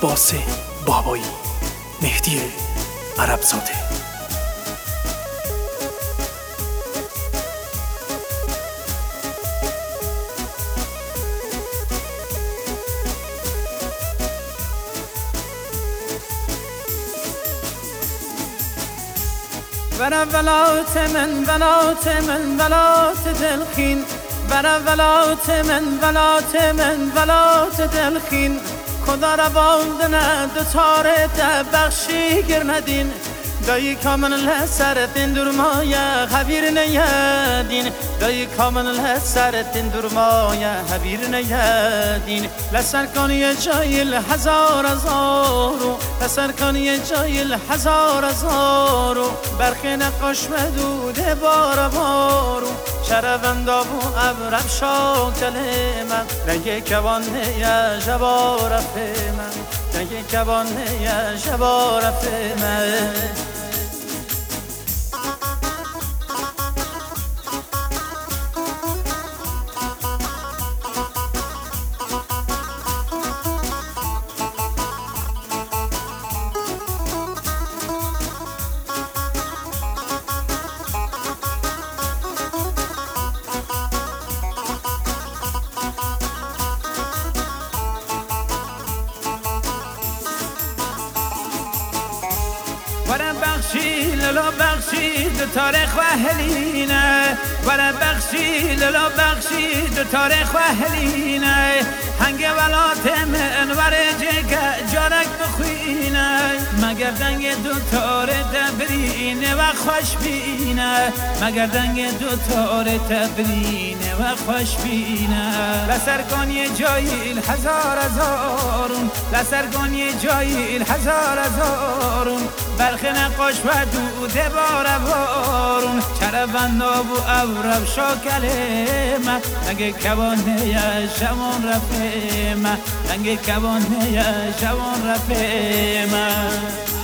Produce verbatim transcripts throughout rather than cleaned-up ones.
عباس بابایی، مهدی عربزاده. برا ولات من ولات من ولات دلخین، برا ولات من ولات من ولات دلخین. خدا را والدن دو تاره ده بخشی گر ندین، دایی کامن لسر دین درمایه خبیر نیادین، دایی کامن لسر دین درمایه خبیر نیادین. لسر کنی جایل هزار هزارو، لسر کنی جایل هزار هزارو. برخی نقاش مدوده بار بارو، شرفندا بو ابرم شاکل من. رنگ کوانه یا جوارف من، رنگ کوانه یا جوارف من. ورا بخشی للا بخشی دو تاریخ و هلینه، ورا بخشی للا بخشی دو تاریخ و هلینه. هنگ ولات من ور جگه جارک بخوینه، مگر دنگ دو تاره تبرینه و خوش بینه، مگر دنگ دو تاره تبرینه و خوش بینه. لسر کنی جایل هزار هزارون، لسر کنی جایل هزار هزارون. برخ نقاش و دوده بار بارون، چرفندا بو ابرب شاکل من. رنگ کوانه یا شمان رفه من، رنگ کوانه یا شمان رفه من.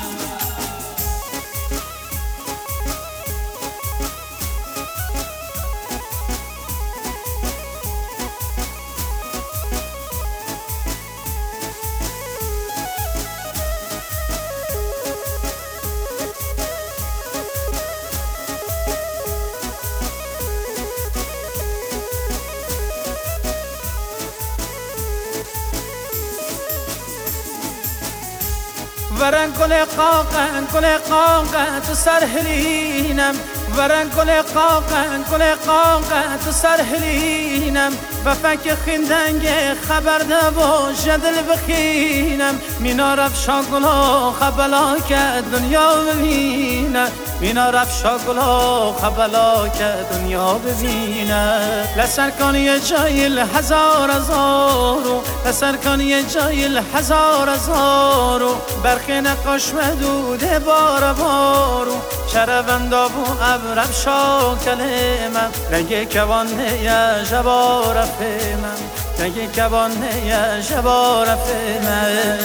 ورن کل قاقن کل قاقن تو سر هلینم، ورن کل قاقن کل قاقن تو سر هلینم. و فک خیندنگ خبر نبا جدل بخینم، مینا رفشا گلا خبلا که دنیا ببینم، مینا رفشا گلا خبلا که دنیا ببینم. لسر کنی جایل هزار هزارو، لسر کنی جایل هزار هزارو. برخی نقاش مدوده بار بارو، شرفندا بو ابرم شاکل من. رنگ کوانه یا جوارف من، رنگ کوانه یا جوارف من.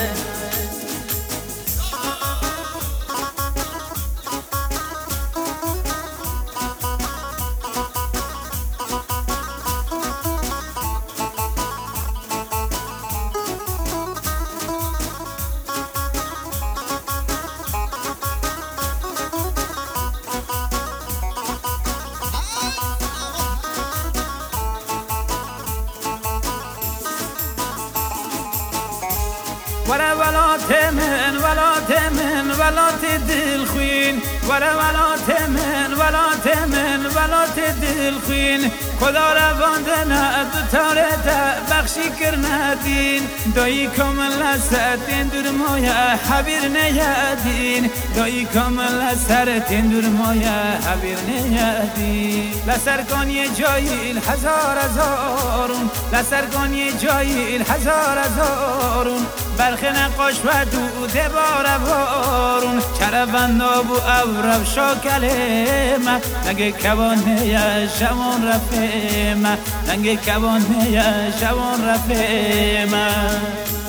ورا ولات من ولات من ولات دلخوین، ورا ولات من ولات من ولات دلخوین. خدا را واندن دو تاره ده بخشی کر ندین، دایی کامل لسرتین درمایه حبیر نیادین، دایی کامل لسرتین درمایه حبیر نیادین. لسر کنی جایل هزار هزارون، لسر کنی جایل هزار هزارون. برخ نقاش و دوده بار بارون، چرفندا بو ابرب شاکل من. رنگ کوانه یا شمان رفه من، رنگ کوانه یا شمان رفه من.